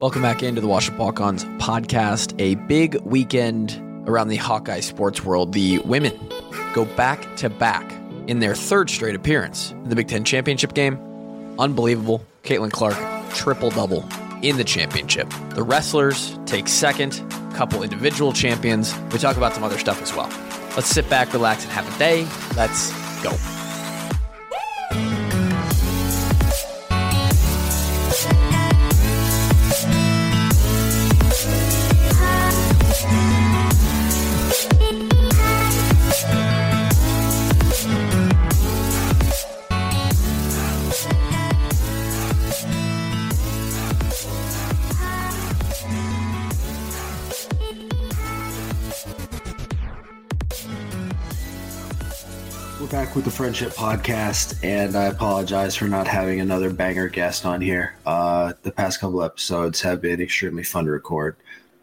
Welcome back into the Washington Balkans podcast. A big weekend around the Hawkeye sports world. The women go back to back in their third straight appearance in the Big Ten championship game. Unbelievable. Caitlin Clark, triple-double in the championship. The wrestlers take second, couple individual champions. We talk about some other stuff as well. Let's sit back, relax, and have a day. Let's go. Back with the Friendship Podcast, and I apologize for not having another banger guest on here. The past couple episodes have been extremely fun to record.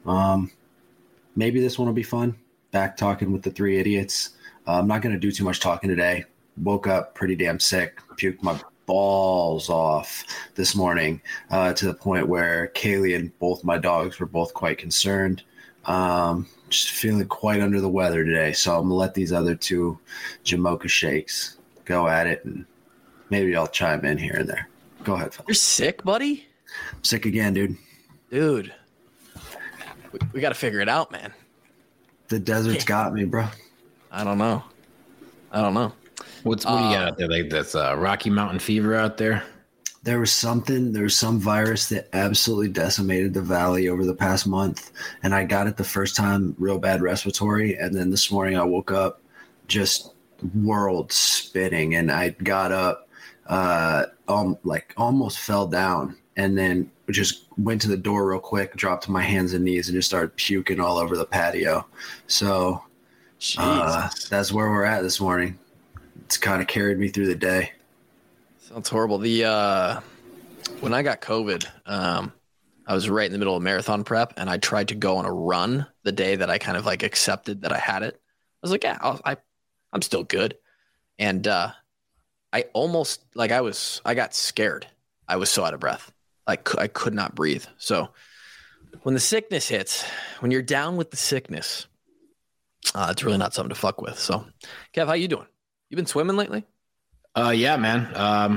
Maybe this one will be fun. Back talking with the three idiots. I'm not going to do too much talking today. Woke up pretty damn sick. Puked my balls off this morning to the point where Kaylee and both my dogs were both quite concerned. Just feeling quite under the weather today, so I'm going to let these other two Jamocha shakes go at it, and maybe I'll chime in here and there. Go ahead, fellas. You're sick, buddy? I'm sick again, dude. Dude, we got to figure it out, man. The desert's got me, bro. I don't know. What do you got out there? Like that's Rocky Mountain fever out there? There was some virus that absolutely decimated the valley over the past month, and I got it the first time real bad respiratory, and then this morning I woke up just world spinning, and I got up like almost fell down, and then just went to the door real quick, dropped to my hands and knees, and just started puking all over the patio. So that's where we're at this morning. It's kind of carried me through the day. Sounds horrible. When I got COVID, I was right in the middle of marathon prep, and I tried to go on a run the day that I kind of like accepted that I had it. I was like, yeah, I'm still good. And I almost like I got scared. I was so out of breath. I could not breathe. So when the sickness hits, when you're down with the sickness, it's really not something to fuck with. So, Kev, how you doing? You been swimming lately? Yeah, man.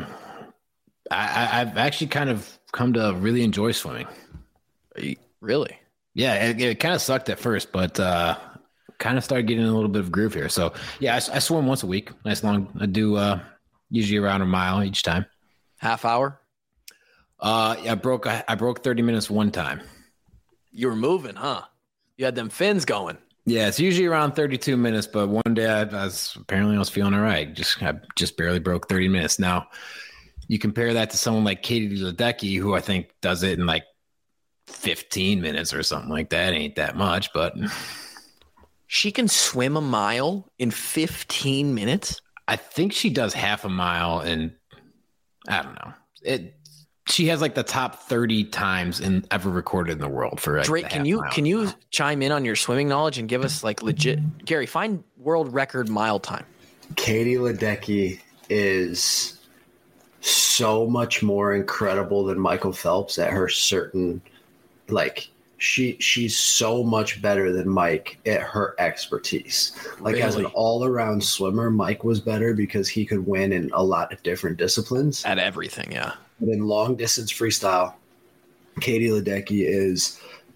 I've actually kind of come to really enjoy swimming. Really? Yeah, it kind of sucked at first, but kind of started getting a little bit of groove here. So, yeah, I swim once a week. Nice long. I do usually around a mile each time. Half hour? I broke 30 minutes one time. You were moving, huh? You had them fins going. Yeah, it's usually around 32 minutes, but one day I was feeling all right. I just barely broke 30 minutes. Now, you compare that to someone like Katie Ledecky, who I think does it in like 15 minutes or something like that. Ain't that much, but she can swim a mile in 15 minutes. I think she does half a mile, and I don't know. She has like the top 30 times ever recorded in the world for like Drake. Can you chime in on your swimming knowledge and give us like legit, Gary, find world record mile time. Katie Ledecky is so much more incredible than Michael Phelps at her certain, like she's so much better than Mike at her expertise. Like Really? As an all-around swimmer, Mike was better because he could win in a lot of different disciplines. At everything, yeah. But in long distance freestyle, Katie Ledecky is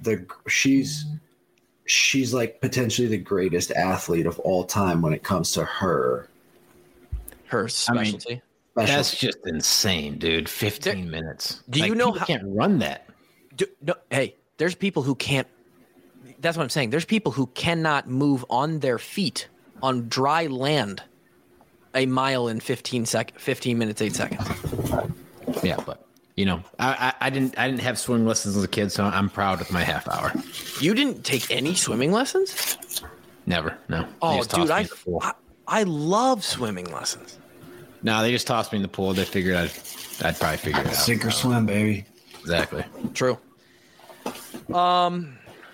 she's like potentially the greatest athlete of all time when it comes to her specialty. That's just insane, dude. 15 minutes. Do you know how can't run that? Hey, there's people who can't. That's what I'm saying. There's people who cannot move on their feet on dry land a mile in 15 minutes, 8 seconds. Yeah, but I didn't have swimming lessons as a kid, so I'm proud of my half hour. You didn't take any swimming lessons? Never, no. Oh, dude, I love swimming lessons. No, they just tossed me in the pool. They figured I'd probably figure it out. Sink or swim, baby. Exactly. True. No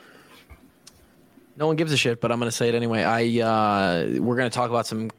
one gives a shit, but I'm going to say it anyway. We're going to talk about some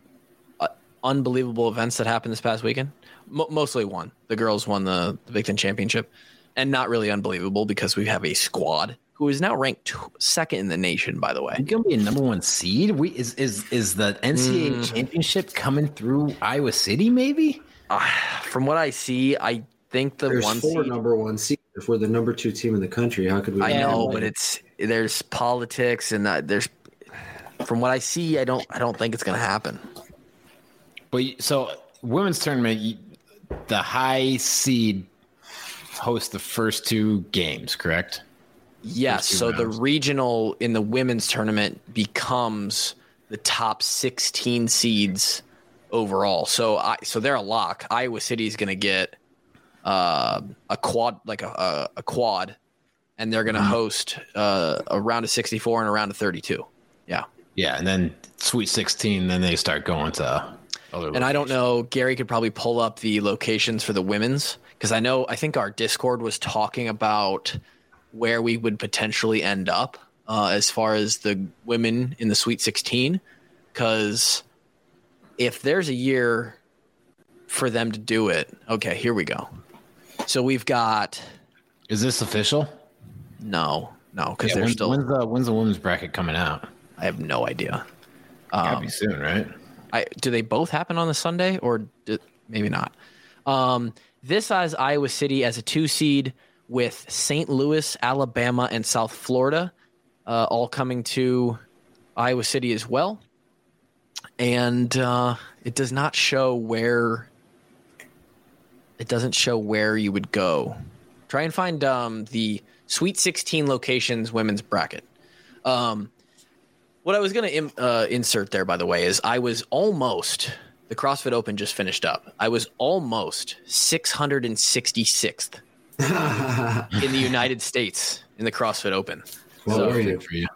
unbelievable events that happened this past weekend. Mostly one. The girls won the Big Ten championship. and not really unbelievable because we have a squad who is now ranked second in the nation, by the way. You're gonna be a number one seed. Is the NCAA championship coming through Iowa City? Maybe. From what I see, I think There's one four seed. number one seeds. If we're the number 2 team in the country, how could we? I know, but there's politics and there's. From what I see, I don't think it's gonna happen. But so women's tournament, the high seed hosts the first 2 games, correct? Yes. So the regional in the women's tournament becomes the top 16 seeds overall. So they're a lock. Iowa City is going to get a quad, like a quad, and they're going to host a round of 64 and a round of 32. Yeah. Yeah, and then Sweet 16, then they start going to other locations. And I don't know, Gary could probably pull up the locations for the women's because I think our Discord was talking about where we would potentially end up as far as the women in the Sweet 16. Because if there's a year for them to do it, okay, here we go. So we've got. Is this official? No, because they're still. When's the women's bracket coming out? I have no idea. Gotta be soon, right? Do they both happen on the Sunday or maybe not? This has Iowa City as a 2 seed with St. Louis, Alabama, and South Florida all coming to Iowa City as well. And it does not show where. It doesn't show where you would go. Try and find the Sweet 16 locations women's bracket. What I was going to insert there, by the way, is I was almost – the CrossFit Open just finished up. I was almost 666th in the United States in the CrossFit Open. What were you? For you.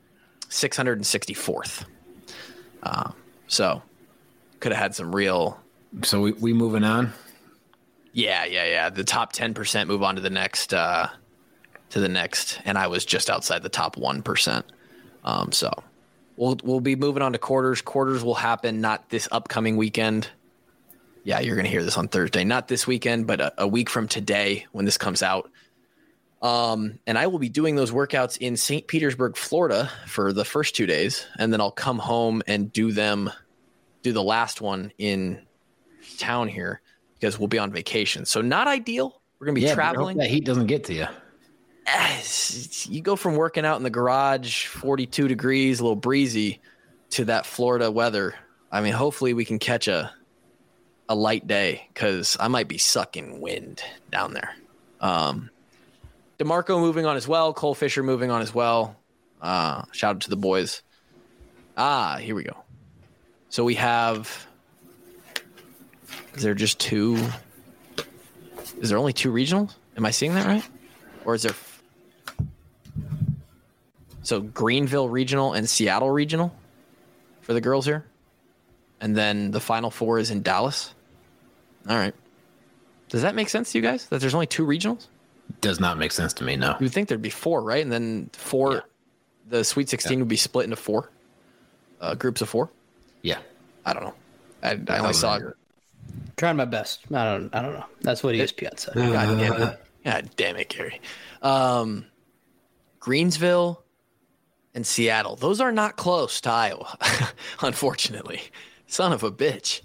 664th. So could have had some real – So we moving on? Yeah. The top 10% move on to the next and I was just outside the top 1%. So we'll be moving on to quarters. Quarters will happen not this upcoming weekend. Yeah, you're going to hear this on Thursday. Not this weekend, but a week from today when this comes out. And I will be doing those workouts in St. Petersburg, Florida for the first 2 days. And then I'll come home and do the last one in town here because we'll be on vacation. So not ideal. We're going to be traveling. That heat doesn't get to you. You go from working out in the garage, 42 degrees, a little breezy, to that Florida weather. I mean, hopefully we can catch a light day because I might be sucking wind down there. DeMarco moving on as well. Cole Fisher moving on as well. Shout out to the boys. Here we go. So we have. Is there just 2? Is there only 2 regionals? Am I seeing that right? Or is there? So Greenville Regional and Seattle Regional for the girls here. And then the Final 4 is in Dallas. All right. Does that make sense to you guys that there's only 2 regionals? Does not make sense to me, no. You would think there'd be 4, right? And then 4, the Sweet 16 would be split into 4 groups of 4. Yeah. I don't know. I only saw it. Trying my best. I don't know. That's what ESPN said. God damn it. God damn it, Gary. Greensville and Seattle. Those are not close to Iowa, unfortunately. Son of a bitch.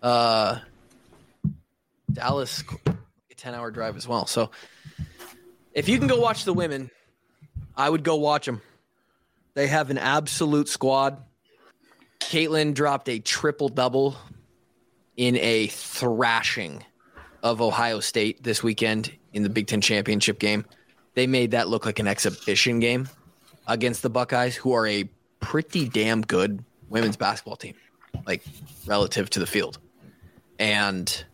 Dallas, a 10-hour drive as well. So if you can go watch the women, I would go watch them. They have an absolute squad. Caitlin dropped a triple-double in a thrashing of Ohio State this weekend in the Big Ten championship game. They made that look like an exhibition game against the Buckeyes, who are a pretty damn good women's basketball team, like relative to the field. And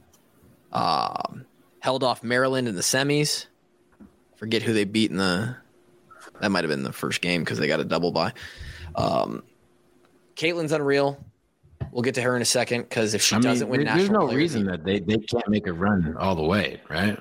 held off Maryland in the semis. Forget who they beat in that might have been the first game because they got a double bye. Caitlin's unreal. We'll get to her in a second because if she doesn't win national, there's no reason that they can't make a run all the way, right?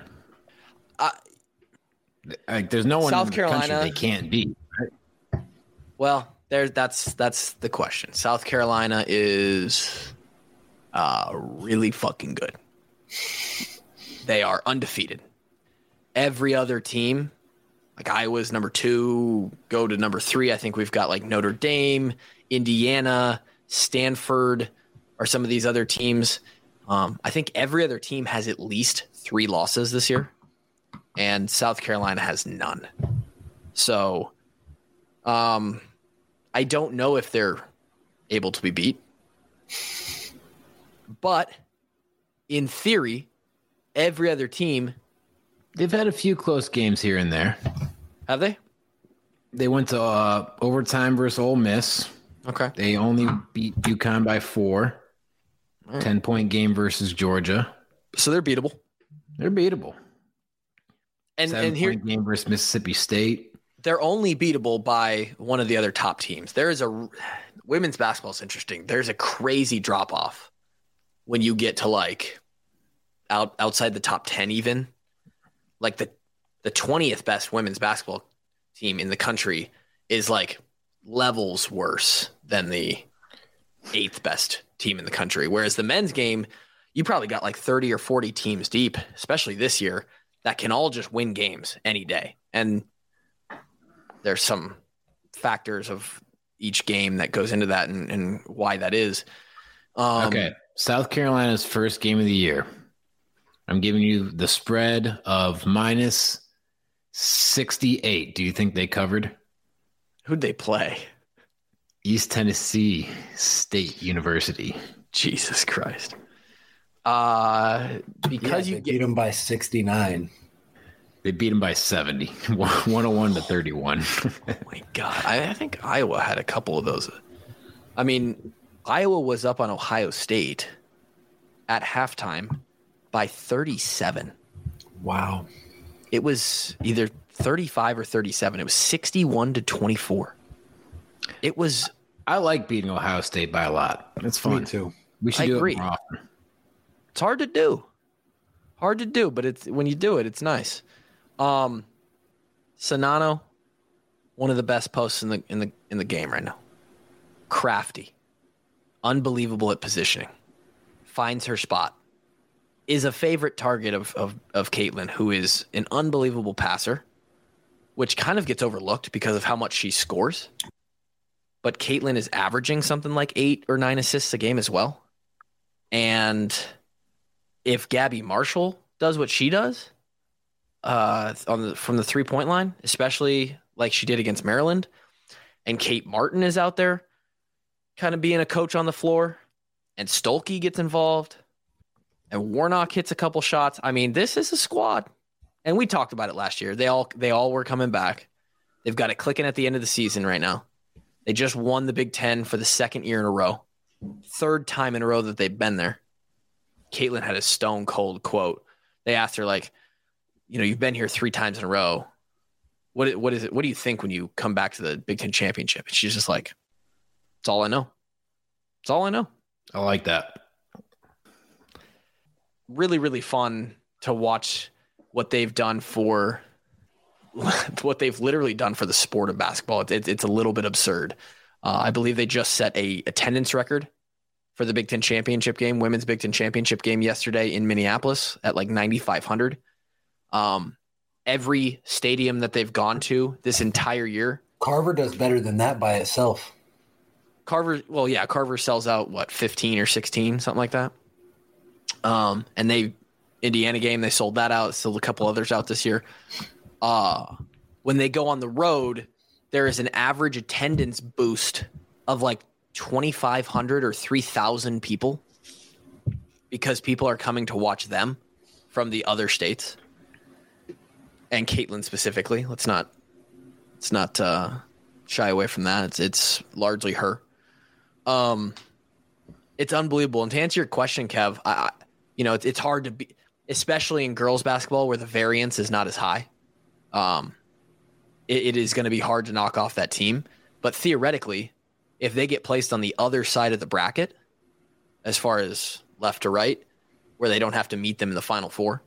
There's no one South in the Carolina country they can't beat. Right? Well, that's the question. South Carolina is really fucking good. They are undefeated, every other team, like Iowa's number 2, go to number 3. I think we've got like Notre Dame, Indiana, Stanford, or some of these other teams. I think every other team has at least 3 losses this year, and South Carolina has none. So I don't know if they're able to be beat. But in theory, every other team. They've had a few close games here and there. Have they? They went to overtime versus Ole Miss. Okay. They only beat UConn by 4. Right. 10-point game versus Georgia. So they're beatable. They're beatable. And 7-point game versus Mississippi State. They're only beatable by one of the other top teams. There is women's basketball is interesting. There's a crazy drop off when you get to like outside the top 10 even. Like the 20th best women's basketball team in the country is like levels worse than the 8th best team in the country. Whereas the men's game, you probably got like 30 or 40 teams deep, especially this year, that can all just win games any day. And there's some factors of each game that goes into that and why that is. Okay. South Carolina's first game of the year. I'm giving you the spread of minus 68. Do you think they covered? Who'd they play? East Tennessee State University. Jesus Christ. Because you beat them by 69. They beat them by 70, 101 to 31. Oh my God. I think Iowa had a couple of those. I mean, Iowa was up on Ohio State at halftime by 37. Wow. It was either 35 or 37. It was 61 to 24. It was. I like beating Ohio State by a lot. It's fun. Me too. We should do it more often. It's hard to do. But it's when you do it, it's nice. Sonano, one of the best posts in the game right now. Crafty, unbelievable at positioning, finds her spot, is a favorite target of Caitlin, who is an unbelievable passer, which kind of gets overlooked because of how much she scores. But Caitlin is averaging something like 8 or 9 assists a game as well. And if Gabby Marshall does what she does from the 3-point line, especially like she did against Maryland, and Kate Martin is out there kind of being a coach on the floor, and Stolke gets involved, and Warnock hits a couple shots. I mean, this is a squad. And we talked about it last year. They all were coming back. They've got it clicking at the end of the season right now. They just won the Big Ten for the 2nd year in a row. 3rd time in a row that they've been there. Caitlin had a stone cold quote. They asked her, like, you've been here 3 times in a row. What is it? What do you think when you come back to the Big Ten championship? And she's just like, it's all I know. It's all I know. I like that. Really, really fun to watch what they've done for what they've literally done for the sport of basketball. It's a little bit absurd. I believe they just set a attendance record for the Big Ten championship game, women's Big Ten championship game yesterday in Minneapolis at like 9,500. Every stadium that they've gone to this entire year. Carver does better than that by itself. Carver sells out 15 or 16, something like that. And Indiana game, they sold that out. Still a couple others out this year. When they go on the road, there is an average attendance boost of like 2,500 or 3,000 people because people are coming to watch them from the other states. And Caitlin specifically. Let's not shy away from that. It's largely her. It's unbelievable. And to answer your question, Kev, it's hard to be, especially in girls basketball where the variance is not as high. It is going to be hard to knock off that team. But theoretically, if they get placed on the other side of the bracket, as far as left to right, where they don't have to meet them in the Final Four,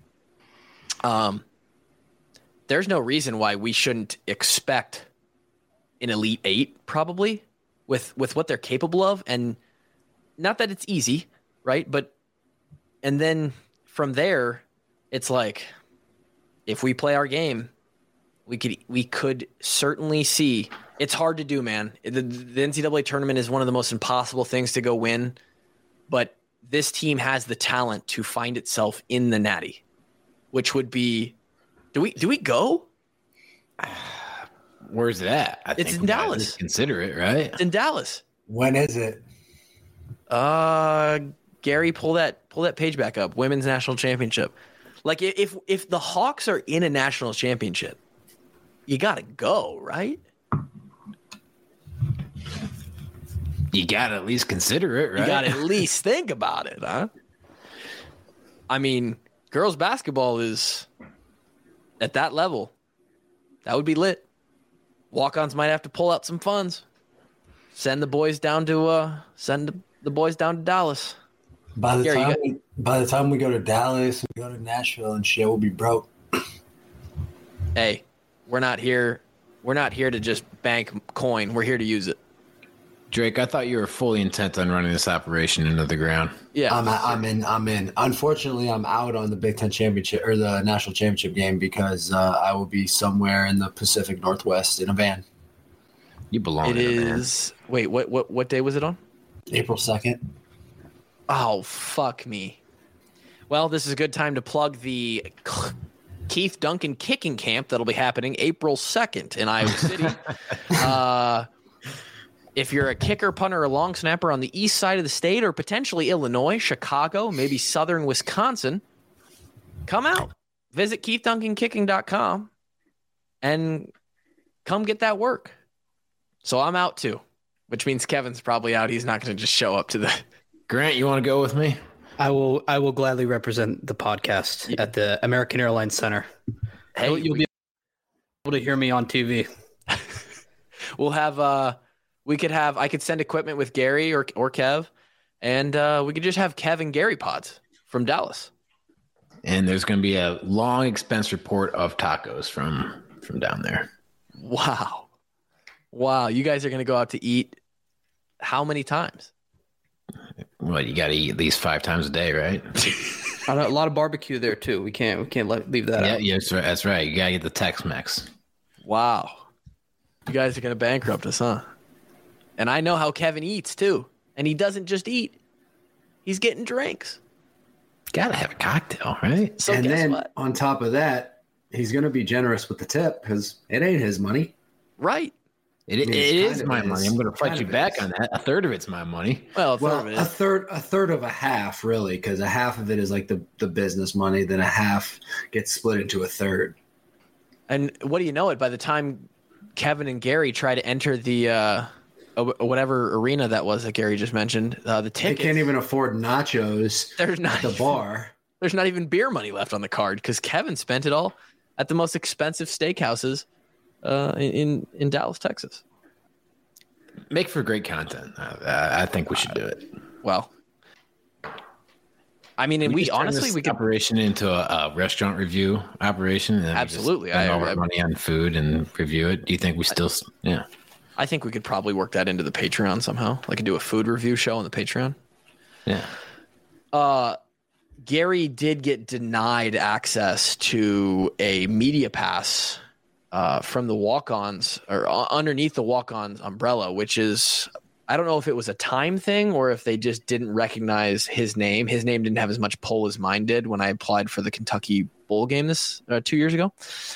there's no reason why we shouldn't expect an Elite Eight, probably, with what they're capable of. And not that it's easy, right? And then from there, it's like, if we play our game, we could certainly see. It's hard to do, man. The NCAA tournament is one of the most impossible things to go win, but this team has the talent to find itself in the Natty, which would be. Do we go? Where's it at? It's in Dallas. Consider it, right? It's in Dallas. When is it? Gary, pull that page back up. Women's National Championship. Like if the Hawks are in a national championship, you gotta go, right? You gotta at least consider it, right? You gotta at least think about it, huh? I mean, girls basketball is at that level. That would be lit. Walk-ons might have to pull out some funds. Send the boys down to Dallas. By the time we go to Dallas, we go to Nashville, and shit will be broke. Hey, we're not here to just bank coin. We're here to use it. Drake, I thought you were fully intent on running this operation into the ground. Yeah, I'm in. Unfortunately, I'm out on the Big Ten championship or the national championship game because I will be somewhere in the Pacific Northwest in a van. You belong. It is. Wait, what day was it on? April 2nd. Oh, fuck me. Well, this is a good time to plug the Keith Duncan kicking camp that'll be happening April 2nd in Iowa City. If you're a kicker, punter, or long snapper on the east side of the state or potentially Illinois, Chicago, maybe southern Wisconsin, come out. Visit KeithDuncanKicking.com and come get that work. So I'm out too, which means Kevin's probably out. He's not going to just show up to the... Grant, you want to go with me? I will gladly represent the podcast at the American Airlines Center. Hey, You'll be able to hear me on TV. We'll have... I could send equipment with Gary or Kev, and we could just have Kev and Gary pods from Dallas. And there's going to be a long expense report of tacos from down there. Wow. You guys are going to go out to eat how many times? Well, you got to eat at least 5 times a day, right? A lot of barbecue there too. We can't leave that out. Yeah, that's right. You got to get the Tex-Mex. Wow. You guys are going to bankrupt us, huh? And I know how Kevin eats, too. And he doesn't just eat. He's getting drinks. Got to have a cocktail, right? So and guess then what? on top of that, he's going to be generous with the tip because it ain't his money. Right. It is my money. I'm going to fight you back on that. A third of it's my money. Well, a third of a half, really, because a half of it is like the business money. Then a half gets split into a third. And what do you know it? By the time Kevin and Gary try to enter the whatever arena that was that Gary just mentioned, the tickets. They can't even afford nachos at the bar. There's not even beer money left on the card because Kevin spent it all at the most expensive steakhouses in Dallas, Texas. Make for great content. I think we should do it. Well, I mean, and we honestly we could operation into a restaurant review operation. And absolutely, spend all our money on food and review it. Do you think we still? Yeah, I think we could probably work that into the Patreon somehow. Like, do a food review show on the Patreon. Yeah. Gary did get denied access to a media pass from the walk-ons or underneath the walk-ons umbrella, which is, I don't know if it was a time thing or if they just didn't recognize his name. His name didn't have as much pull as mine did when I applied for the Kentucky Bowl game 2 years ago.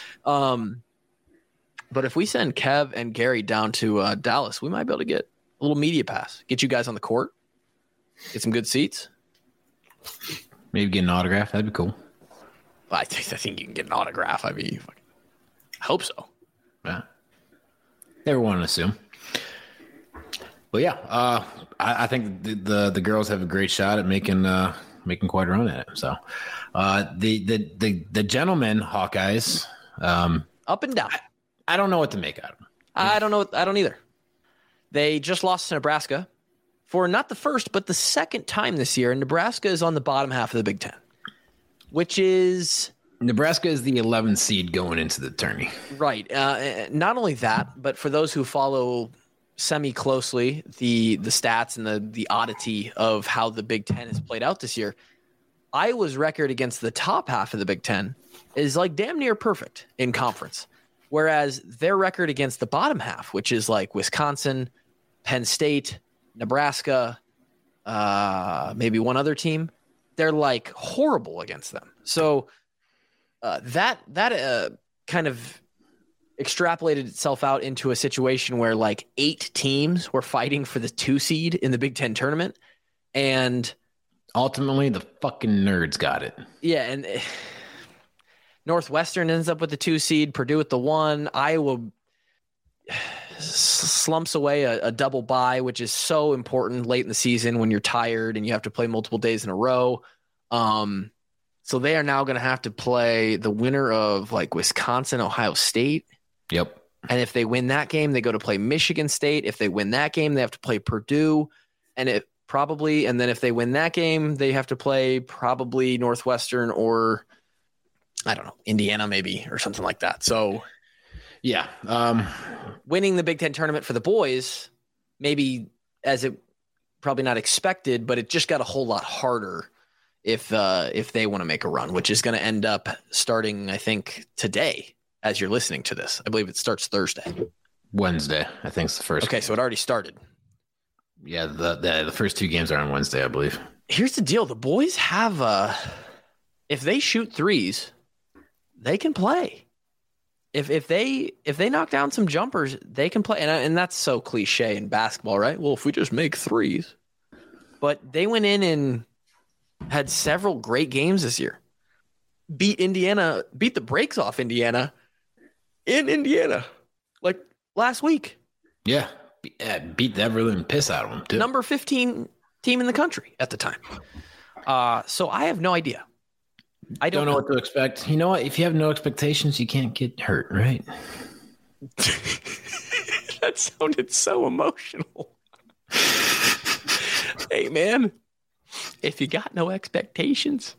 But if we send Kev and Gary down to Dallas, we might be able to get a little media pass, get you guys on the court, get some good seats. Maybe get an autograph. That'd be cool. I think you can get an autograph. I mean, I hope so. Yeah. Never want to assume. But yeah, I think the girls have a great shot at making quite a run at it. So the gentlemen Hawkeyes, up and down. I don't know what to make out of them. I don't know. I don't either. They just lost to Nebraska for not the first, but the second time this year. And Nebraska is on the bottom half of the Big Ten, which is Nebraska is the 11th seed going into the tourney. Right. Not only that, but for those who follow semi-closely the stats and the oddity of how the Big Ten has played out this year, Iowa's record against the top half of the Big Ten is like damn near perfect in conference, whereas their record against the bottom half, which is like Wisconsin, Penn State, Nebraska, maybe one other team, they're like horrible against them. So that kind of extrapolated itself out into a situation where like 8 teams were fighting for the 2 seed in the Big Ten tournament. And ultimately the fucking nerds got it. Yeah. And Northwestern ends up with the 2 seed, Purdue with the 1, Iowa slumps away a double bye, which is so important late in the season when you're tired and you have to play multiple days in a row. So they are now going to have to play the winner of like Wisconsin, Ohio State. Yep. And if they win that game, they go to play Michigan State. If they win that game, they have to play Purdue. And then if they win that game, they have to play probably Northwestern or I don't know, Indiana maybe or something like that. So yeah, winning the Big Ten tournament for the boys, maybe as it probably not expected, but it just got a whole lot harder if they want to make a run, which is going to end up starting, I think, today as you're listening to this. I believe it starts Thursday. Wednesday, I think it's the first. Okay, so it already started. Yeah, the first 2 games are on Wednesday, I believe. Here's the deal. The boys have if they shoot threes, they can play. If they knock down some jumpers, they can play. And that's so cliche in basketball, right? Well, if we just make threes. But they went in and had several great games this year. Beat the brakes off Indiana in Indiana, like last week. Yeah, beat the ever-living piss out of them, too. Number 15 team in the country at the time. So I have no idea. I don't know what to expect. You know what? If you have no expectations, you can't get hurt, right? That sounded so emotional. Hey, man, if you got no expectations,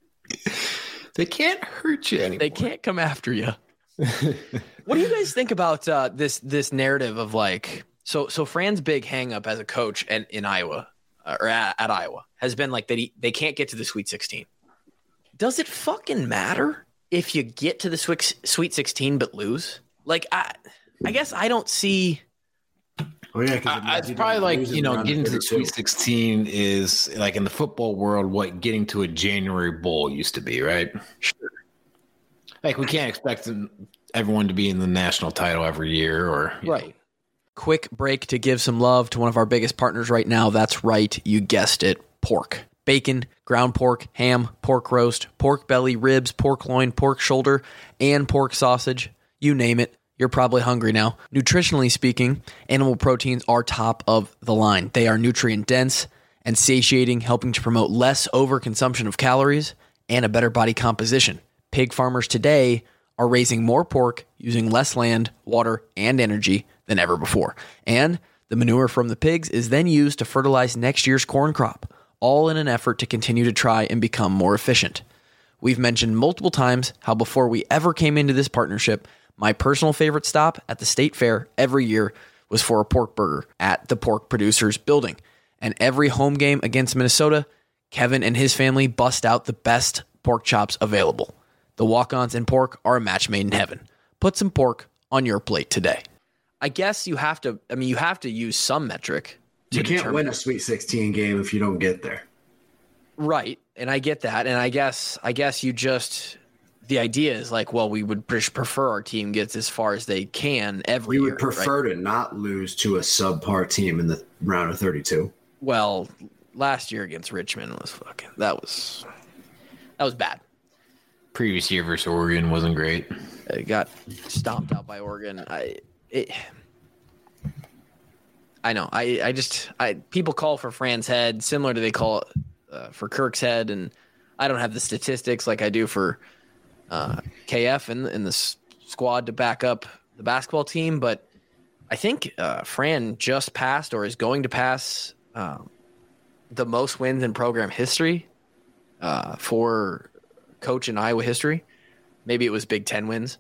they can't hurt you anymore. They can't come after you. What do you guys think about this narrative of like, so Fran's big hang up as a coach in Iowa or at Iowa has been like that they can't get to the Sweet 16. Does it fucking matter if you get to the Sweet 16 but lose? Like, I guess I don't see. Oh yeah, it's probably like, getting to the Sweet 16 is like in the football world what getting to a January bowl used to be, right? Sure. Like we can't expect everyone to be in the national title every year, or right. Quick break to give some love to one of our biggest partners right now. That's right, you guessed it, pork. Bacon, ground pork, ham, pork roast, pork belly, ribs, pork loin, pork shoulder, and pork sausage. You name it. You're probably hungry now. Nutritionally speaking, animal proteins are top of the line. They are nutrient dense and satiating, helping to promote less overconsumption of calories and a better body composition. Pig farmers today are raising more pork using less land, water, and energy than ever before. And the manure from the pigs is then used to fertilize next year's corn crop, all in an effort to continue to try and become more efficient. We've mentioned multiple times how before we ever came into this partnership, my personal favorite stop at the state fair every year was for a pork burger at the Pork Producers Building. And every home game against Minnesota, Kevin and his family bust out the best pork chops available. The walk-ons and pork are a match made in heaven. Put some pork on your plate today. I guess you have to use some metric. You can't win a Sweet 16 game if you don't get there. Right. And I get that. And I guess you just, the idea is like, well, we would prefer our team gets as far as they can every year. We would prefer to not lose to a subpar team in the round of 32. Well, last year against Richmond was that was bad. Previous year versus Oregon wasn't great. It got stomped out by Oregon. I know. People call for Fran's head similar to they call for Kirk's head, and I don't have the statistics like I do for KF and the squad to back up the basketball team. But I think Fran just passed or is going to pass the most wins in program history for coach in Iowa history. Maybe it was Big Ten wins.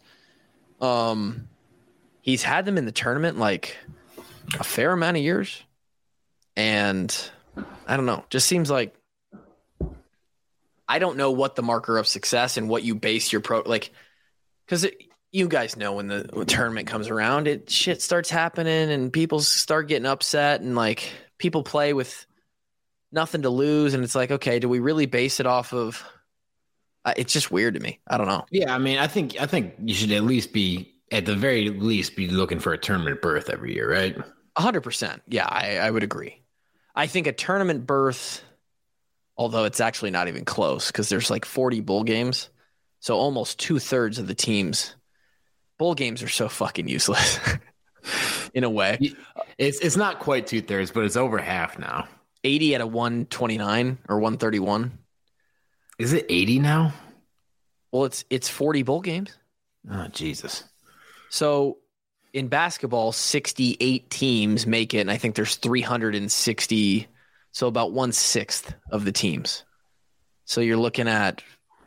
He's had them in the tournament like a fair amount of years, and I don't know, just seems like I don't know what the marker of success and what you base your because you guys know when the tournament comes around, shit starts happening and people start getting upset and like people play with nothing to lose. And it's like, okay, do we really base it off of, it's just weird to me. I don't know. Yeah. I mean, I think you should at the very least be looking for a tournament berth every year, right? 100%. Yeah, I would agree. I think a tournament berth, although it's actually not even close because there's like 40 bowl games. So almost 2/3 of the teams, bowl games are so fucking useless in a way. It's not quite 2/3, but it's over half now. 80 out of 129 or 131. Is it 80 now? Well, it's 40 bowl games. Oh, Jesus. So in basketball, 68 teams make it, and I think there's 360, so about 1/6 of the teams. So you're looking at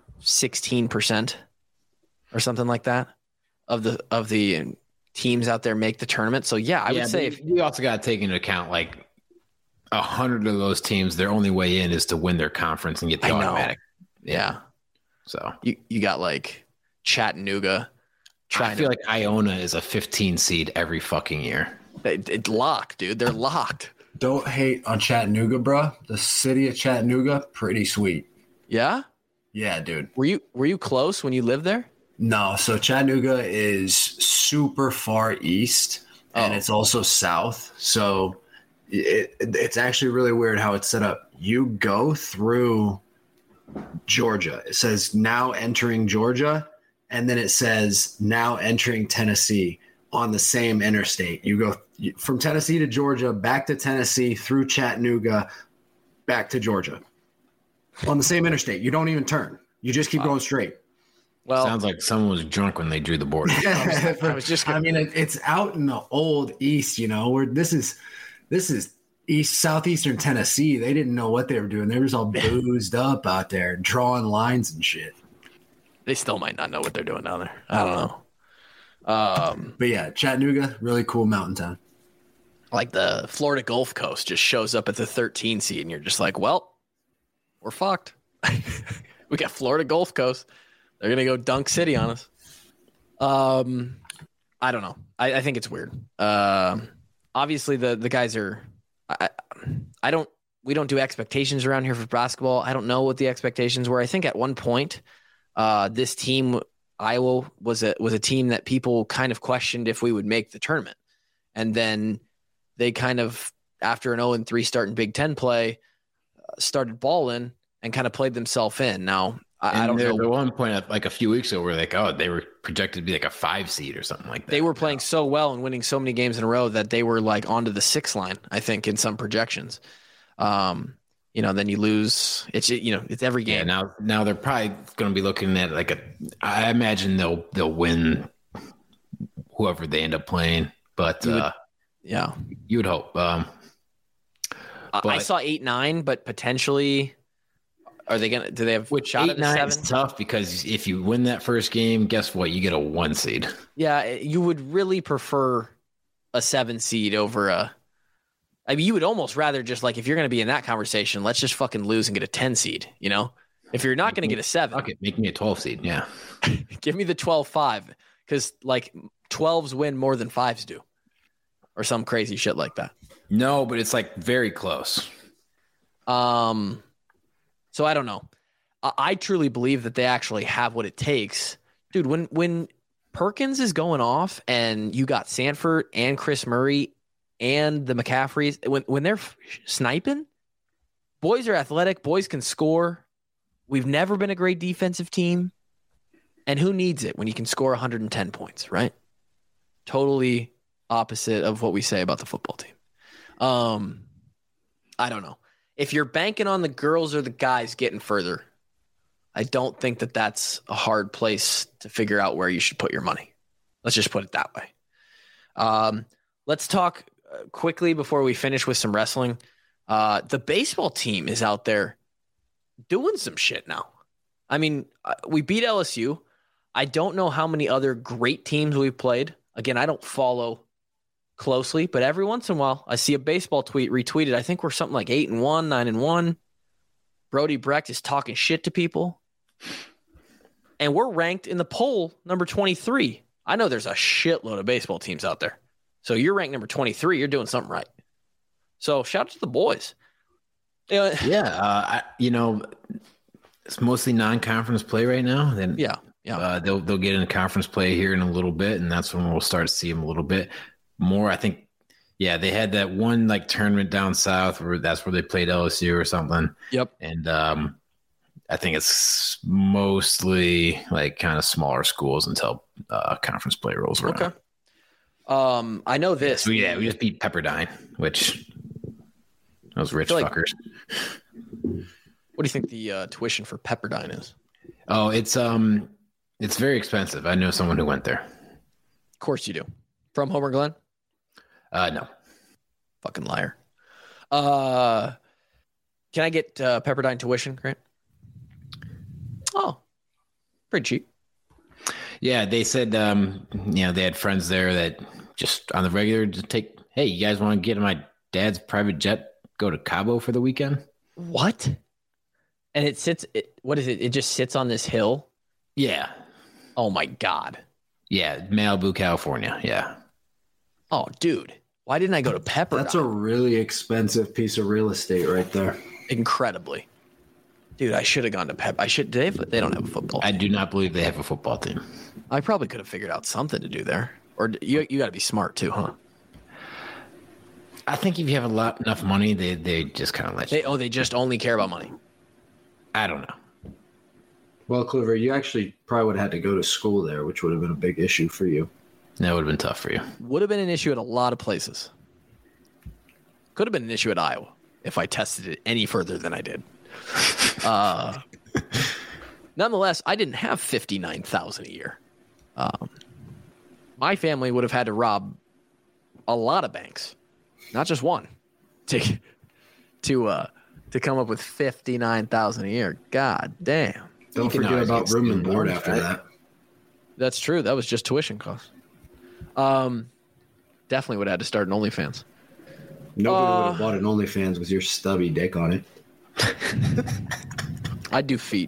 16% or something like that of the teams out there make the tournament. So yeah, I would say if you also got to take into account like 100 of those teams, their only way in is to win their conference and get the automatic. Yeah. So you got like Chattanooga. I feel like Iona is a 15 seed every fucking year. It's locked, dude. They're locked. Don't hate on Chattanooga, bro. The city of Chattanooga, pretty sweet. Yeah? Yeah, dude. Were you close when you lived there? No, so Chattanooga is super far east, and it's also south. So it's actually really weird how it's set up. You go through Georgia. It says now entering Georgia, and then it says now entering Tennessee on the same interstate. You go from Tennessee to Georgia, back to Tennessee, through Chattanooga, back to Georgia. On the same interstate. You don't even turn. You just keep going straight. Well, sounds like someone was drunk when they drew the border. I mean, it's out in the old East, where this is southeastern Tennessee. They didn't know what they were doing. They were just all boozed up out there, drawing lines and shit. They still might not know what they're doing down there. I don't know. But yeah, Chattanooga, really cool mountain town. Like the Florida Gulf Coast just shows up at the 13 seed, and you're just like, well, we're fucked. We got Florida Gulf Coast. They're going to go Dunk City on us. I don't know. I think it's weird. Obviously, the guys are we don't do expectations around here for basketball. I don't know what the expectations were. I think at one point, this team, Iowa, was a team that people kind of questioned if we would make the tournament. And then they kind of, after an 0-3 start in Big Ten play, started balling and kind of played themselves in. Now, I don't know. At one point, like a few weeks ago, we're like, they were projected to be like a 5 seed or something like that. They were playing so well and winning so many games in a row that they were like onto the 6 line, I think, in some projections. Then you lose. It's every game. Yeah, now they're probably going to be looking at I imagine they'll win whoever they end up playing, but you would hope. I saw 8-9, but potentially, are they gonna? Do they have which shot at 8-9 is tough because if you win that first game, guess what? You get a 1 seed. Yeah, you would really prefer a 7 seed over a. I mean, you would almost rather just like if you're going to be in that conversation, let's just fucking lose and get a 10 seed. If you're not going to get a 7, okay, make me a 12 seed. Yeah, give me the 12-5 because like 12s win more than 5s do, or some crazy shit like that. No, but it's like very close. So I don't know. I truly believe that they actually have what it takes. Dude, when Perkins is going off and you got Sanford and Chris Murray and the McCaffreys, when they're sniping, boys are athletic, boys can score. We've never been a great defensive team. And who needs it when you can score 110 points, right? Totally opposite of what we say about the football team. I don't know. If you're banking on the girls or the guys getting further, I don't think that that's a hard place to figure out where you should put your money. Let's just put it that way. Let's talk quickly before we finish with some wrestling. The baseball team is out there doing some shit now. I mean, we beat LSU. I don't know how many other great teams we've played. Again, I don't follow closely, but every once in a while I see a baseball tweet retweeted. I think we're something like 8-1, 9-1. Brody Brecht is talking shit to people. And we're ranked in the poll number 23. I know there's a shitload of baseball teams out there. So you're ranked number 23. You're doing something right. So shout out to the boys. It's mostly non-conference play right now. Then they'll get into conference play here in a little bit, and that's when we'll start to see them a little bit more. I think, they had that one like tournament down south where that's where they played LSU or something. Yep. And I think it's mostly like kind of smaller schools until conference play rolls around. Okay. I know this. So we just beat Pepperdine, which those rich fuckers. What do you think the tuition for Pepperdine is? Oh, it's very expensive. I know someone who went there. Of course you do. From Homer Glen? No. Fucking liar. Can I get Pepperdine tuition, Grant? Oh, pretty cheap. Yeah, they said they had friends there that just on the regular just take. Hey, you guys want to get in my dad's private jet? Go to Cabo for the weekend? What? And it sits. What is it? It just sits on this hill. Yeah. Oh my God. Yeah, Malibu, California. Yeah. Oh, dude, why didn't I go to Pepperdine? That's a really expensive piece of real estate right there. Incredibly, dude. I should have gone to Pep. They don't have a football. I do not believe they have a football team. I probably could have figured out something to do there. Or you got to be smart too, huh? I think if you have enough money, they just kind of let you. They just only care about money. I don't know. Well, Cliver, you actually probably would have had to go to school there, which would have been a big issue for you. That would have been tough for you. Would have been an issue at a lot of places. Could have been an issue at Iowa if I tested it any further than I did. Nonetheless, I didn't have $59,000 a year. My family would have had to rob a lot of banks, not just one, to come up with $59,000 a year. God damn! Don't forget about room and board after that. That's true. That was just tuition costs. Definitely would have had to start an OnlyFans. Nobody would have bought an OnlyFans with your stubby dick on it. I do feet.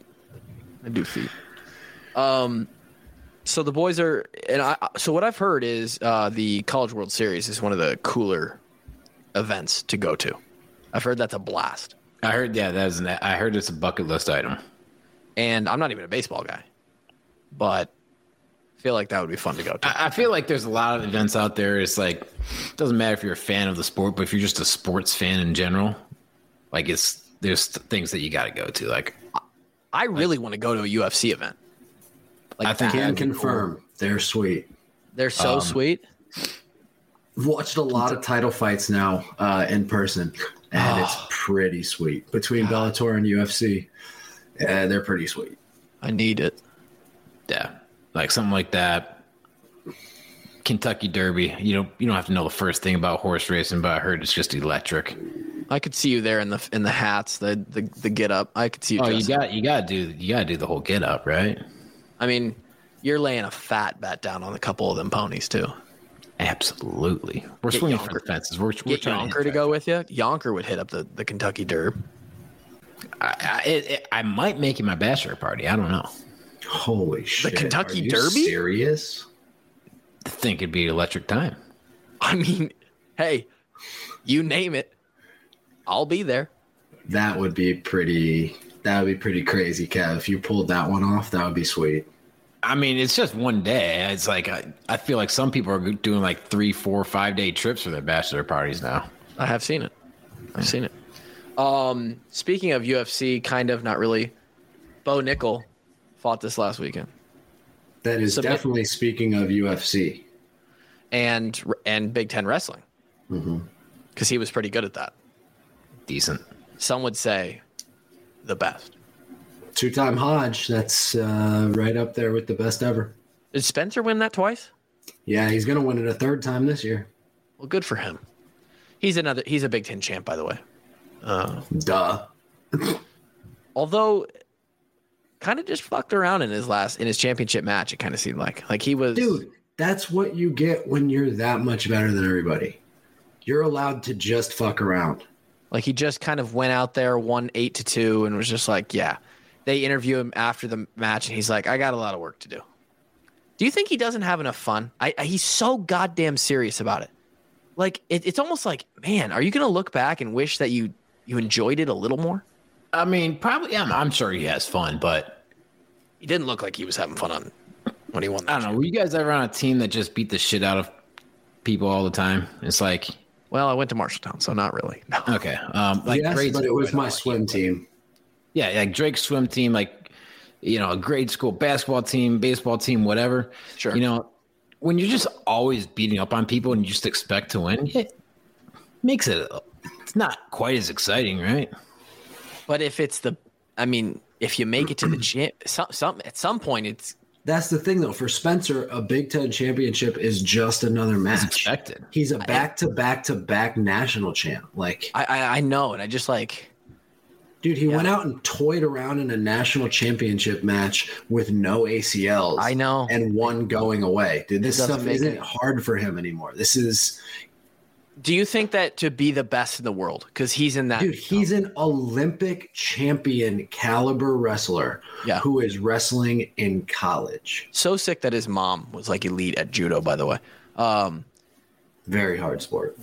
So the boys are, so what I've heard is the College World Series is one of the cooler events to go to. I've heard that's a blast. I heard it's a bucket list item. And I'm not even a baseball guy, but I feel like that would be fun to go to. I feel like there's a lot of events out there. It's like, it doesn't matter if you're a fan of the sport, but if you're just a sports fan in general, like there's things that you got to go to. Like, I really want to go to a UFC event. Like, I can confirm they're sweet. They're so sweet. I've watched a lot of title fights now in person, and it's pretty sweet. Between Bellator and UFC, they're pretty sweet. I need it. Yeah, like something like that. Kentucky Derby. You don't have to know the first thing about horse racing, but I heard it's just electric. I could see you there in the hats, the get up. I could see you. Oh, you got to do the whole get up, right? I mean, you're laying a fat bet down on a couple of them ponies too. Absolutely. We're swinging for the fences. We're get trying Yonker to go with you. Yonker would hit up the Kentucky Derby. I might make it my bachelor party. I don't know. Holy shit! The Kentucky Are you Derby? Serious? I think it'd be electric time. I mean, hey, you name it, I'll be there. That would be pretty crazy, Kev. If you pulled that one off, that would be sweet. I mean, it's just one day. It's like I feel like some people are doing like 3, 4, 5 day trips for their bachelor parties now. I have seen it. I've seen it. Speaking of UFC, kind of, not really. Bo Nickel fought this last weekend. That is definitely speaking of UFC and Big Ten wrestling, because he was pretty good at that. Decent. Some would say the best. 2-time Hodge. That's right up there with the best ever. Did Spencer win that twice? Yeah, he's going to win it a third time this year. Well, good for him. He's a Big Ten champ, by the way. Duh. Although, kind of just fucked around in his championship match. It kind of seemed like he was. Dude, that's what you get when you're that much better than everybody. You're allowed to just fuck around. Like he just kind of went out there, won 8-2, and was just like, yeah. They interview him after the match, and he's like, I got a lot of work to do. Do you think he doesn't have enough fun? He's so goddamn serious about it. Like it's almost like, man, are you going to look back and wish that you enjoyed it a little more? I mean, probably. I'm sure he has fun, but he didn't look like he was having fun when he won. I don't know. Were you guys ever on a team that just beat the shit out of people all the time? It's like, well, I went to Marshalltown, so not really. No. Okay. Like yes, grade but it was my swim team. Yeah, like Drake's swim team, like, you know, a grade school basketball team, baseball team, whatever. Sure. You know, when you're just always beating up on people and you just expect to win, it makes it's not quite as exciting, right? But if it's if you make it to the champ, at some point That's the thing, though. For Spencer, a Big Ten championship is just another match. It's expected. He's a back-to-back-to-back national champ. Like I know, and I just like, dude, he went out and toyed around in a national championship match with no ACLs. I know, and one going away. Dude, this stuff isn't it hard for him anymore. This is. Do you think that to be the best in the world, because he's in that? Dude, he's an Olympic champion caliber wrestler who is wrestling in college. So sick that his mom was like elite at judo, by the way. Very hard sport.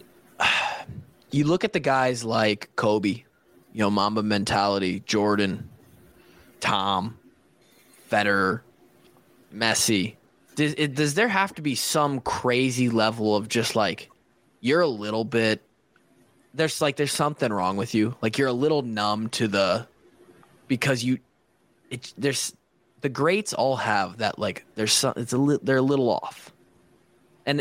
You look at the guys like Kobe, you know, Mamba mentality, Jordan, Tom, Federer, Messi. Does there have to be some crazy level of just like, you're a little bit, there's something wrong with you. Like you're a little numb to because there's the greats all have that, like they're a little off. And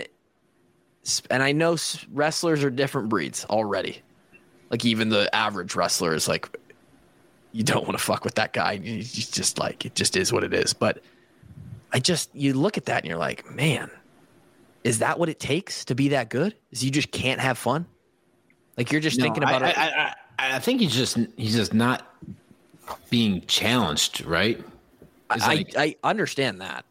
I know wrestlers are different breeds already. Like even the average wrestler is like, you don't want to fuck with that guy. You just like, it just is what it is. But you look at that and you're like, man, is that what it takes to be that good? Is you just can't have fun? Like you're just thinking about it. I think he's just not being challenged, right? I understand that.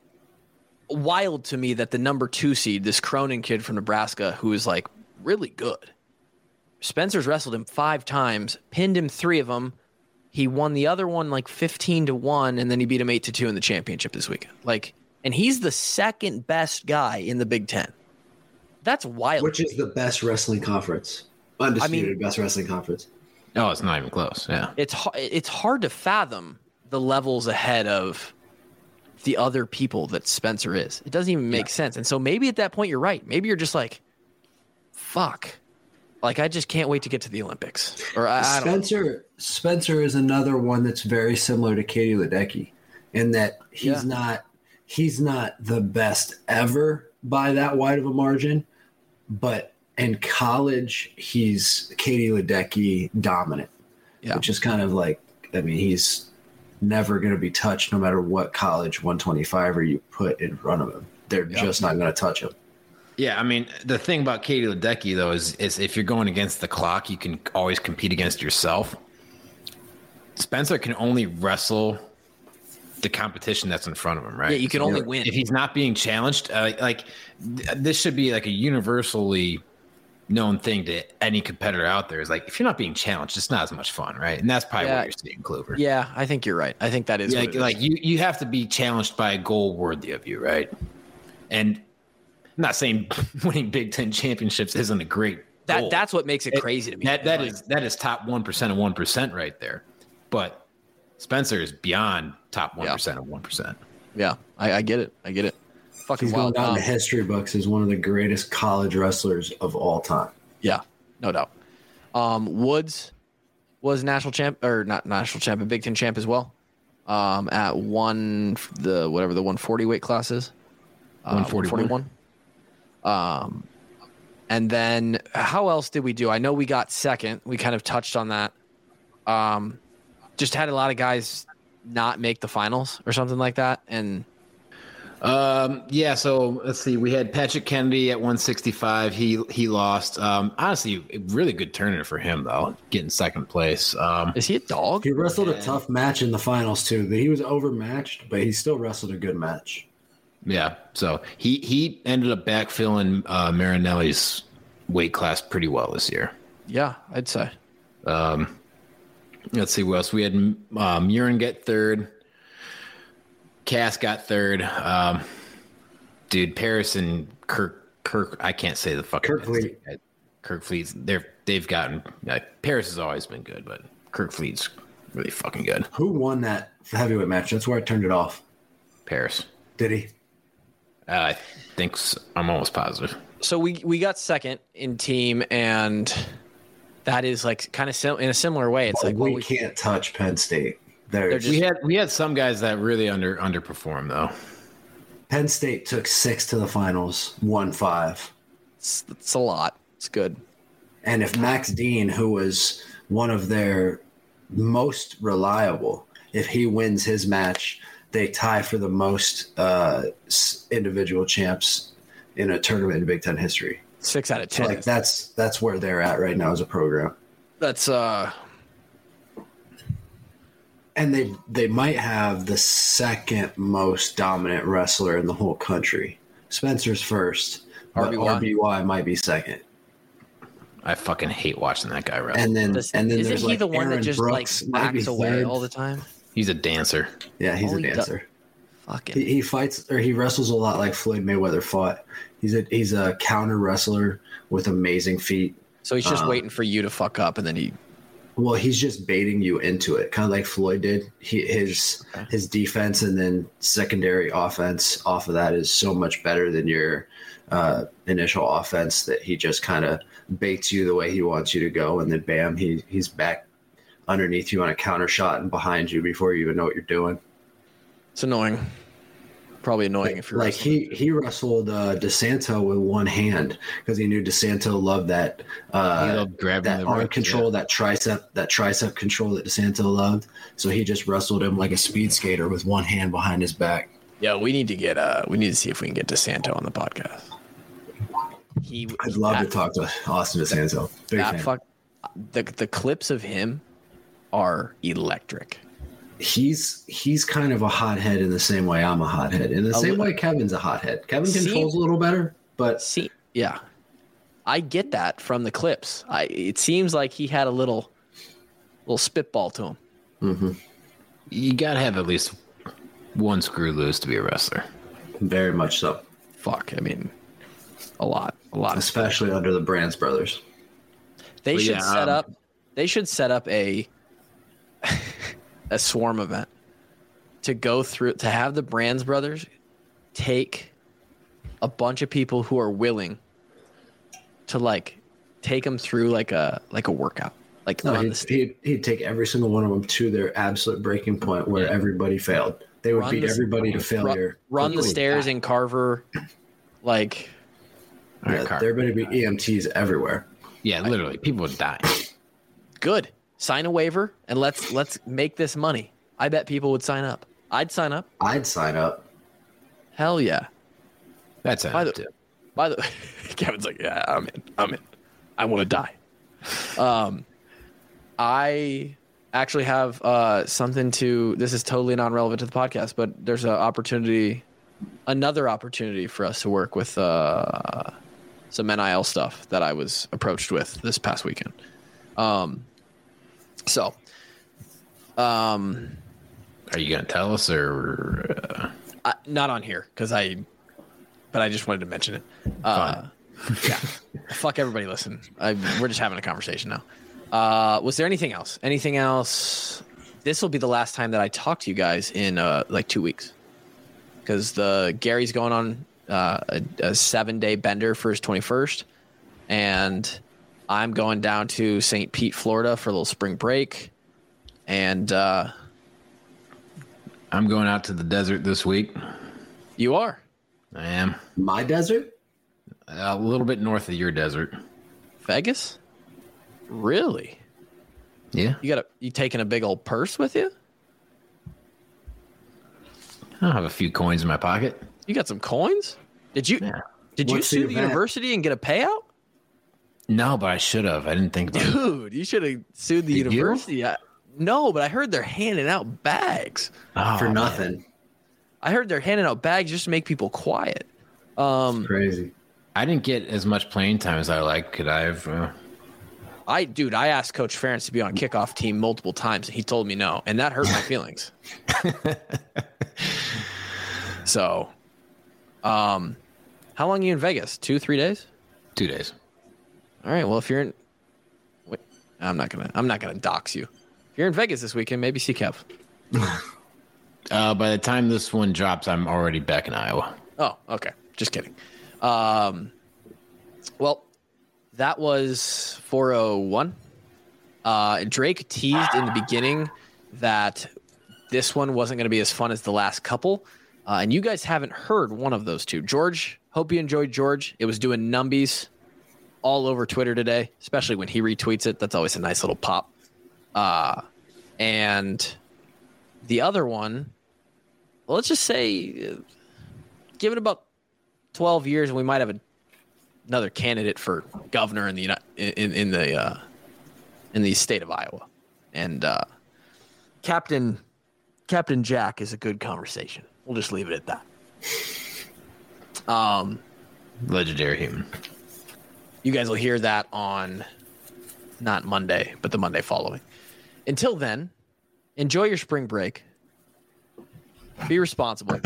Wild to me that the number 2 seed, this Cronin kid from Nebraska, who is like really good. Spencer's wrestled him 5 times, pinned him 3 of them. He won the other one like 15-1, and then he beat him 8-2 in the championship this weekend. Like, and he's the second best guy in the Big Ten. That's wild. Which is the best wrestling conference. Undisputed best wrestling conference. Oh, it's not even close. Yeah. It's hard to fathom the levels ahead of the other people that Spencer is. It doesn't even make sense. And so maybe at that point you're right. Maybe you're just like, fuck. Like I just can't wait to get to the Olympics. Or I don't know. Spencer is another one that's very similar to Katie Ledecky in that he's not the best ever by that wide of a margin, but in college he's Katie Ledecky dominant, which is kind of like, I mean, he's never going to be touched no matter what college 125er you put in front of him. They're just not going to touch him. Yeah, I mean, the thing about Katie Ledecky, though, is if you're going against the clock, you can always compete against yourself. Spencer can only wrestle the competition that's in front of him, right? Yeah, you can only win. If he's not being challenged, this should be like a universally known thing to any competitor out there. Is like, if you're not being challenged, it's not as much fun, right? And that's probably what you're seeing, Clover. Yeah, I think you're right. I think that is like you have to be challenged by a goal worthy of you, right? And I'm not saying winning Big Ten championships isn't a great goal. That's what makes it crazy to me. That is top 1% of 1% right there. But Spencer is beyond top 1% of 1%. Yeah, I get it. Fucking He's going down to history books as one of the greatest college wrestlers of all time. Yeah, no doubt. Woods was national champ, or not national champ, but Big Ten champ as well. At the 140 weight class is. 141. And then how else did we do? I know we got second. We kind of touched on that. Just had a lot of guys not make the finals or something like that. And so let's see. We had Patrick Kennedy at 165. He lost. Honestly, a really good tournament for him though, getting second place. Is he a dog? He wrestled a tough match in the finals too. He was overmatched, but he still wrestled a good match. Yeah, so he ended up backfilling Marinelli's weight class pretty well this year. Yeah, I'd say. Let's see what else we had. Murin get third. Cass got third. Dude, Paris and Kirk. I can't say the fucking Kirkfleet. They've gotten. Paris has always been good, but Kirkfleet's really fucking good. Who won that heavyweight match? That's where I turned it off. Paris. Did he? I think so. I'm almost positive. So we got second in team, and that is like kind of in a similar way. It's like we can't touch Penn State. We had some guys that really underperformed though. Penn State took 6 to the finals, won 5. It's a lot. It's good. And if Max Dean, who was one of their most reliable, if he wins his match, they tie for the most individual champs in a tournament in Big Ten history. 6 out of 10. So like that's where they're at right now as a program. That's And they might have the second most dominant wrestler in the whole country. Spencer's first, but RBY might be second. I fucking hate watching that guy wrestle. And then isn't there's he like the one Aaron that just Brooks, like backs away third. all the time? He's a dancer. Yeah, he's a dancer. Fucking. He fights or he wrestles a lot like Floyd Mayweather fought. He's a counter wrestler with amazing feet. So he's just waiting for you to fuck up, and then he's just baiting you into it, kind of like Floyd did. His defense and then secondary offense off of that is so much better than your initial offense that he just kind of baits you the way he wants you to go, and then bam, he's back underneath you on a counter shot and behind you before you even know what you're doing. It's annoying. Probably annoying if you're like he wrestled DeSanto with one hand because he knew DeSanto loved that that arm control, that tricep control that DeSanto loved. So he just wrestled him like a speed skater with one hand behind his back. Yeah, we need to see if we can get DeSanto on the podcast. I'd love to talk to Austin DeSanto. The clips of him are electric. He's kind of a hothead in the same way I'm a hothead. In the same way Kevin's a hothead. Kevin controls a little better, but yeah. I get that from the clips. It seems like he had a little spitball to him. Mm-hmm. You gotta have at least one screw loose to be a wrestler. Very much so. Fuck, I mean, a lot. Especially under the Brands brothers. They should set up a swarm event to have the Brands brothers take a bunch of people who are willing to like take them through like a workout. He'd take every single one of them to their absolute breaking point where everybody failed. They would beat everybody to failure. Run the stairs in Carver, like. There better be EMTs everywhere. Yeah, literally, people would die. Good. Sign a waiver and let's make this money. I bet people would sign up. I'd sign up. Hell yeah. That's by the way, Kevin's like, yeah, I'm in. I want to die. I actually have something to. This is totally non-relevant to the podcast, but there's another opportunity for us to work with some NIL stuff that I was approached with this past weekend. Are you gonna tell us or not on here but I just wanted to mention it. Yeah, fuck everybody. Listen, we're just having a conversation now. Was there anything else? This will be the last time that I talk to you guys in like 2 weeks, because Gary's going on a 7-day bender for his 21st, and I'm going down to St. Pete, Florida for a little spring break. And I'm going out to the desert this week. You are? I am. My desert? A little bit north of your desert. Vegas? Really? Yeah. You taking a big old purse with you? I have a few coins in my pocket. You got some coins? Did you sue the university and get a payout? No, but I should have. I didn't think about it. Dude, you should have sued the university. No, but I heard they're handing out bags. For nothing. Man. I heard they're handing out bags just to make people quiet. Crazy. I didn't get as much playing time as I like. Could I have I asked Coach Ferentz to be on kickoff team multiple times, and he told me no, and that hurt my feelings. So, how long are you in Vegas? 2-3 days? 2 days. All right. Well, if you're in, wait, I'm not gonna dox you. If you're in Vegas this weekend, maybe see Kev. By the time this one drops, I'm already back in Iowa. Oh, okay. Just kidding. Well, that was 401. Drake teased in the beginning that this one wasn't going to be as fun as the last couple. And you guys haven't heard one of those two. George, hope you enjoyed George. It was doing numbies all over Twitter today, especially when he retweets it. That's always a nice little pop. And the other one, well, let's just say, give it about 12 years, and we might have another candidate for governor in the state of Iowa. And Captain Jack is a good conversation. We'll just leave it at that. Legendary human. You guys will hear that on not Monday, but the Monday following. Until then, enjoy your spring break. Be responsible.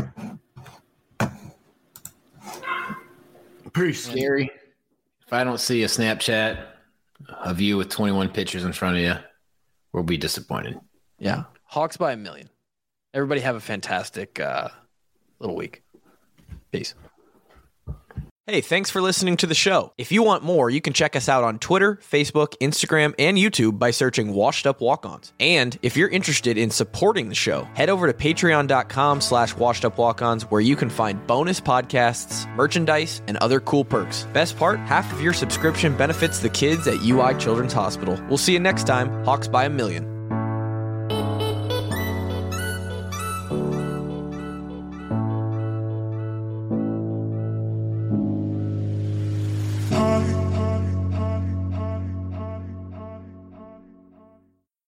Peace. Gary, if I don't see a Snapchat of you with 21 pictures in front of you, we'll be disappointed. Yeah. Hawks by 1 million. Everybody have a fantastic little week. Peace. Hey, thanks for listening to the show. If you want more, you can check us out on Twitter, Facebook, Instagram, and YouTube by searching Washed Up Walk-Ons. And if you're interested in supporting the show, head over to patreon.com/washedupwalk-ons, where you can find bonus podcasts, merchandise, and other cool perks. Best part, half of your subscription benefits the kids at UI Children's Hospital. We'll see you next time. Hawks by 1 million.